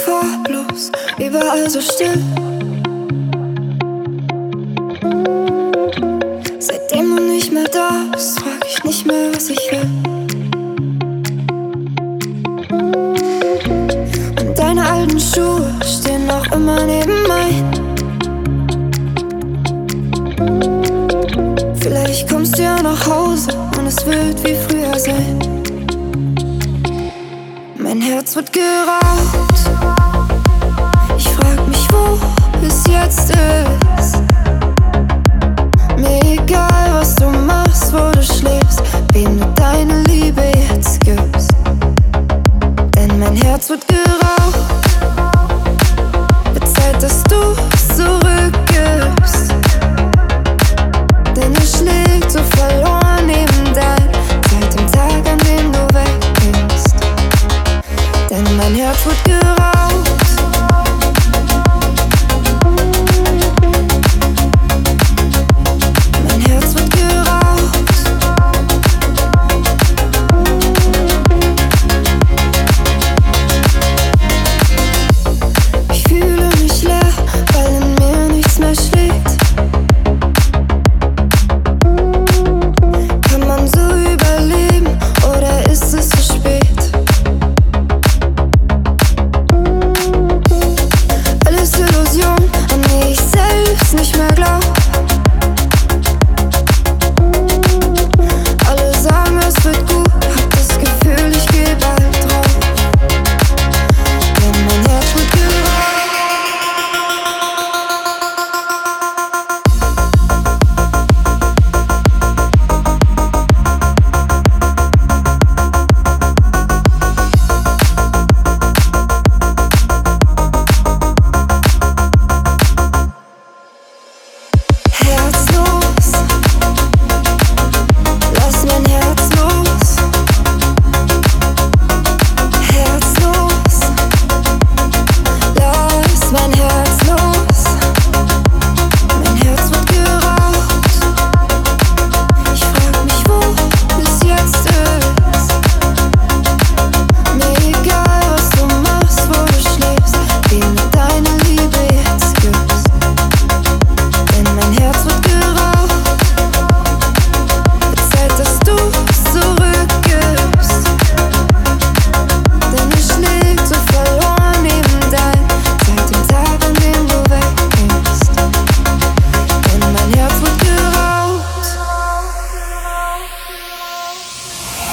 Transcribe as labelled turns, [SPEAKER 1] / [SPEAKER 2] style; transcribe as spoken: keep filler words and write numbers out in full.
[SPEAKER 1] farblos, überall so still. Seitdem du nicht mehr da bist, frag ich nicht mehr, was ich will. Und deine alten Schuhe stehen noch immer neben meinen. Vielleicht kommst du ja nach Hause und es wird wie früher sein. Mein Herz wird geraubt. Ich frag mich, wo es jetzt ist. Mir egal, was du machst, wo du schläfst, wem du deine Liebe jetzt gibst. Denn mein Herz wird geraubt. Wird Zeit, dass du